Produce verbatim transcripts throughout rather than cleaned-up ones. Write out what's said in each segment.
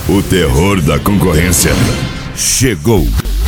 O terror da concorrência chegou.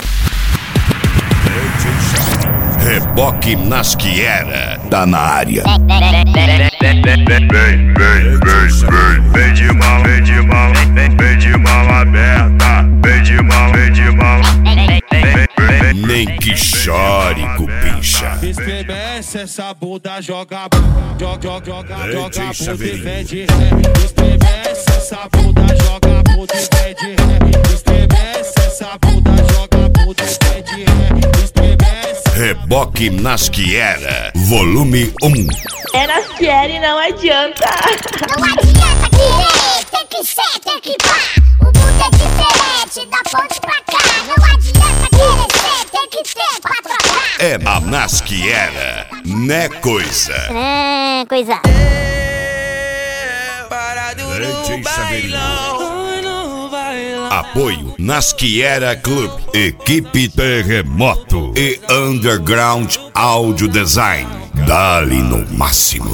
Reboque Nasquiera tá na área. Vem, vem, vem, vem, vem, vem de mão, vem de mão, vem de mão aberta, vem de mão, vem de mão. Nem que chore, cupincha. Estremece essa bunda, joga, joga, joga, joga, joga bunda e vem de ré. Estremece essa bunda, joga bunda e vem de ré. Estremece essa bunda, joga bunda e vem de ré. Estremece. Reboque Nasquiera, volume um. É Nasquiera e não adianta. Não adianta querer, tem que ser, tem que pá. O mundo é diferente, da ponte pra cá. Não adianta querer ser, tem que ter pra trocar. É a Nasquiera, né coisa? É, coisa. Parado no bailão. Apoio Nasquiera Club, equipe Terremoto e Underground Audio Design. Dali no máximo.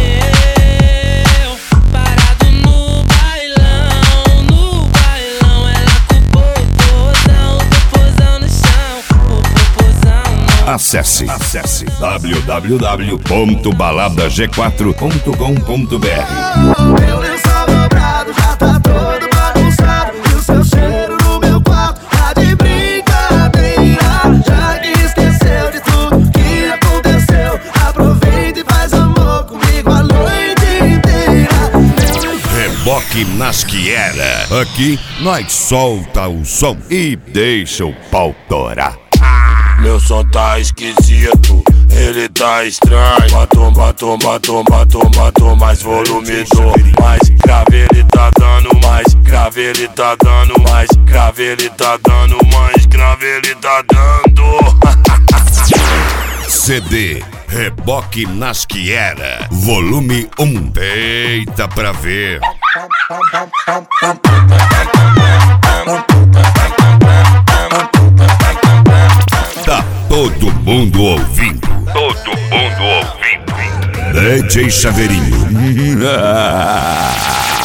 Parado no bailão, no bailão, ela com o popozão, o popozão no chão, o popozão no... Acesse, acesse w w w ponto balada g quatro ponto com ponto b r. Meu lençol dobrado já tá todo bagunçado e o seu cheiro no meu quarto tá de brincadeira. Já que esqueceu de tudo que aconteceu, aproveita e faz amor comigo a noite inteira. Reboque Nasquiera, aqui nós solta o som e deixa o pau torar. Meu som tá esquisito, ele tá estranho. Batom, batom, batom, batom, batom, mais volume do. Mais grave ele tá dando, mais grave ele tá dando, mais grave ele tá dando, mais grave ele tá dando. C D Reboque Nasquiera, volume um. Eita pra ver. Tá todo mundo ouvindo. Todo mundo ouvindo. D J Chaveirinho.